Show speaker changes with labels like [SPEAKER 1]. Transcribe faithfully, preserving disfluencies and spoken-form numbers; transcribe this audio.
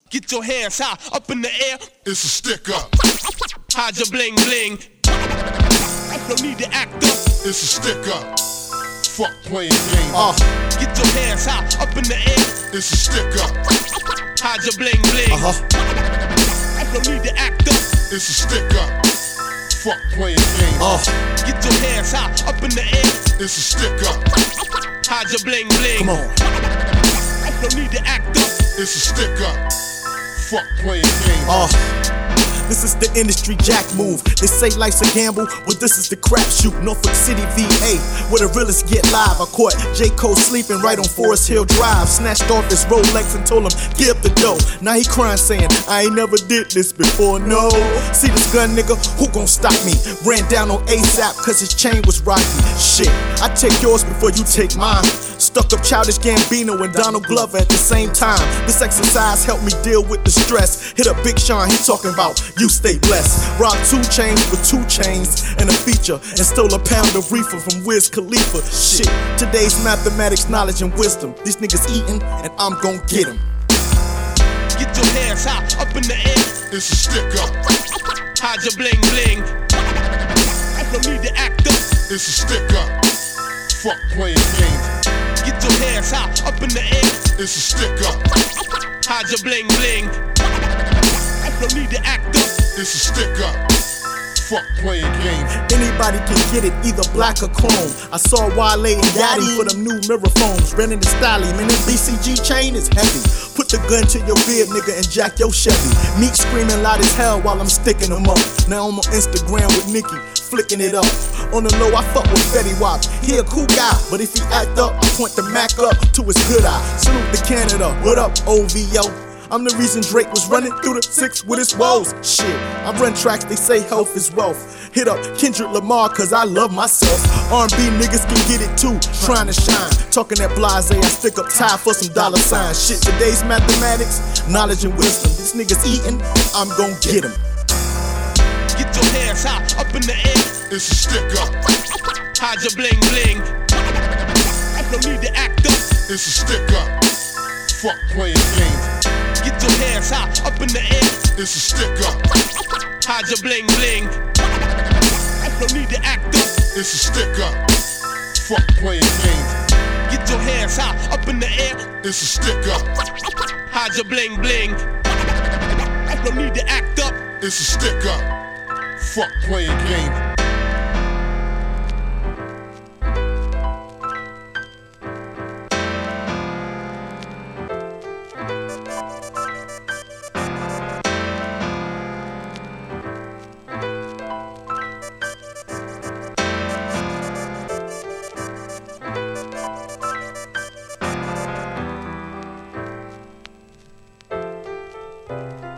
[SPEAKER 1] Get your hands high, up in the air.
[SPEAKER 2] It's a stick up.
[SPEAKER 1] Hide your bling bling. No need to act up.
[SPEAKER 2] It's a stick up. Fuck playing games.
[SPEAKER 1] Uh, get your hands high, up in the air.
[SPEAKER 2] It's a stick up.
[SPEAKER 1] Hide your bling bling.
[SPEAKER 2] Uh-huh.
[SPEAKER 1] No need to act up.
[SPEAKER 2] It's a stick up. Fuck playing games.
[SPEAKER 1] Uh, get your hands high, up in the air.
[SPEAKER 2] It's a stick up.
[SPEAKER 1] Hide your bling bling.
[SPEAKER 2] Come on.
[SPEAKER 1] No need to act up.
[SPEAKER 2] It's a stick up. Fuck playing games.
[SPEAKER 3] Uh, this is the industry jack move. They say life's a gamble, well this is the crap shoot. Norfolk City, V A, where the realest get live. I caught J. Cole sleeping right on Forest Hill Drive. Snatched off his Rolex and told him, give the dough. Now he crying saying, I ain't never did this before, no. See this gun nigga, who gon' stop me? Ran down on ASAP cause his chain was rocky. Shit, I take yours before you take mine. Stuck up Childish Gambino and Donald Glover at the same time. This exercise helped me deal with the stress. Hit up Big Sean, he talking about you stay blessed. Robbed two chains with two chains and a feature, and stole a pound of reefer from Wiz Khalifa. Shit, today's mathematics, knowledge, and wisdom. These niggas eating, and I'm gon' get them.
[SPEAKER 1] Get your hands high, up in the air.
[SPEAKER 2] It's a stick up.
[SPEAKER 1] Hide your bling bling. No need to act up.
[SPEAKER 2] It's a stick up. Fuck playing games.
[SPEAKER 1] Get your hands high, up in the air.
[SPEAKER 2] It's a stick up.
[SPEAKER 1] Hide your bling bling. No need to act up.
[SPEAKER 2] It's a stick up. Fuck playing games.
[SPEAKER 3] Anybody can get it, either black or chrome. I saw Wale and Yachty for them new mirror phones. Renting the Stallion, man, this B C G chain is heavy. Put the gun to your beard, nigga, and jack your Chevy. Meek screaming loud as hell while I'm sticking them up. Now I'm on Instagram with Nicki, flicking it up. On the low, I fuck with Fetty Wap. He a cool guy, but if he act up, I point the Mac up to his good eye. Salute to Canada, what up, O V O? I'm the reason Drake was running through the six with his woes. Shit, I run tracks, they say health is wealth. Hit up Kendrick Lamar, cause I love myself. R and B niggas can get it too, trying to shine. Talking that blase, I stick up tie for some dollar signs. Shit, today's mathematics, knowledge and wisdom. These niggas eating, I'm gon' get them.
[SPEAKER 1] Get your hands high, up in the air.
[SPEAKER 2] It's a stick up.
[SPEAKER 1] Hide your bling bling. No need to act up.
[SPEAKER 2] It's a stick up. Fuck playing games.
[SPEAKER 1] Get your hands high, up in the air.
[SPEAKER 2] It's a stick up.
[SPEAKER 1] Hide your bling bling. No need to act up.
[SPEAKER 2] It's a stick up. Fuck playing games.
[SPEAKER 1] Get your hands high, up in the air.
[SPEAKER 2] It's a stick up.
[SPEAKER 1] Hide your bling bling. No need to act up.
[SPEAKER 2] It's a stick up. Fuck playing games.
[SPEAKER 4] Thank you.